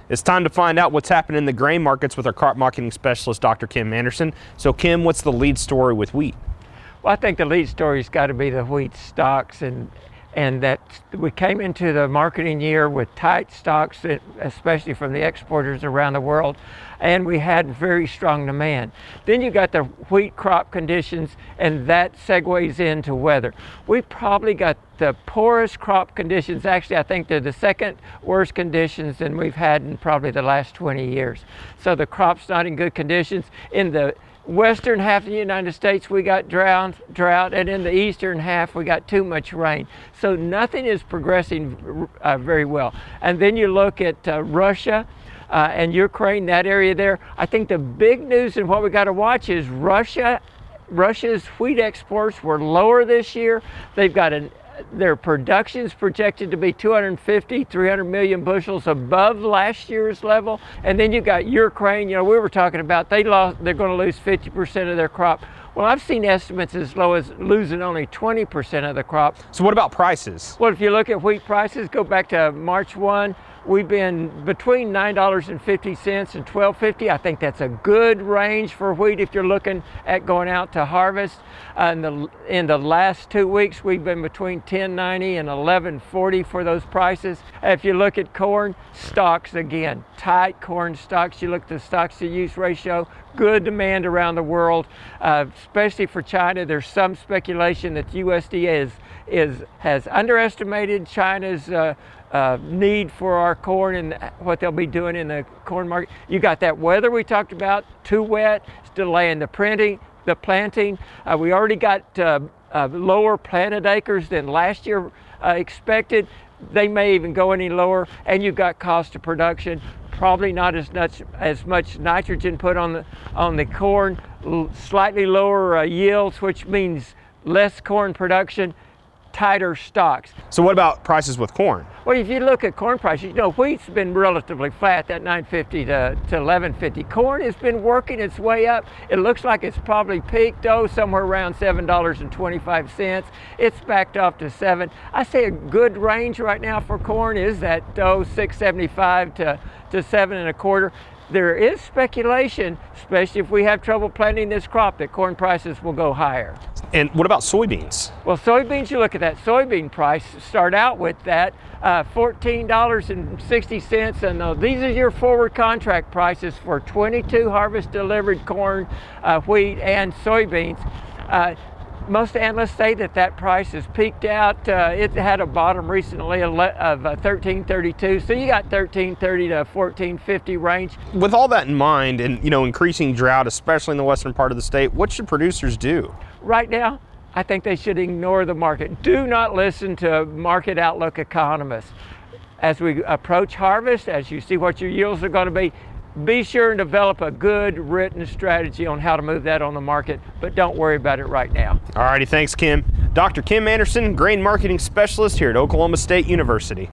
It's time to find out what's happening in the grain markets with our crop marketing specialist, Dr. Kim Anderson. So Kim, what's the lead story with wheat? Well, I think the lead story's got to be the wheat stocks, and that we came into the marketing year with tight stocks, especially from the exporters around the world, and we had very strong demand. Then you got the wheat crop conditions, and that segues into weather. We probably got the poorest crop conditions. Actually, I think they're the second worst conditions than we've had in probably the last 20 years. So the crop's not in good conditions. In the western half of the United States, we got drought, and in the eastern half, we got too much rain. So nothing is progressing very well. And then you look at Russia and Ukraine, that area there. I think the big news and what we got to watch is Russia's wheat exports were lower this year. They've got their production's projected to be 250, 300 million bushels above last year's level. And then you got Ukraine, we were talking about they're going to lose 50% of their crop. Well, I've seen estimates as low as losing only 20% of the crop. So what about prices? Well, if you look at wheat prices, go back to March 1, we've been between $9.50 and $12.50. I think that's a good range for wheat if you're looking at going out to harvest. In the last 2 weeks, we've been between $10.90 and $11.40 for those prices. If you look at corn stocks, again, tight corn stocks. You look at the stocks to use ratio, good demand around the world, especially for China. There's some speculation that the USDA has underestimated China's need for our corn and what they'll be doing in the corn market. You got that weather we talked about, too wet, it's delaying the planting. We already got lower planted acres than last year expected. They may even go any lower, and you've got cost of production. Probably not as much nitrogen put on the corn, slightly lower yields, which means less corn production, tighter stocks. So what about prices with corn? Well, if you look at corn prices, wheat's been relatively flat, that $9.50 to $11.50. Corn has been working its way up. It looks like it's probably peaked, somewhere around $7.25. It's backed off to $7. I say a good range right now for corn is that $6.75 to $7.25. There is speculation, especially if we have trouble planting this crop, that corn prices will go higher. And what about soybeans? Well, soybeans, you look at that soybean price, start out with that $14.60, and these are your forward contract prices for 22 harvest delivered corn, wheat, and soybeans. Most analysts say that price has peaked out. It had a bottom recently of $13.32, so you got $13.30 to $14.50 range. With all that in mind, and increasing drought, especially in the western part of the state, what should producers do? Right now, I think they should ignore the market. Do not listen to market outlook economists. As we approach harvest, as you see what your yields are going to be sure and develop a good written strategy on how to move that on the market, but don't worry about it right now. All righty, thanks, Kim. Dr. Kim Anderson, grain marketing specialist here at Oklahoma State University.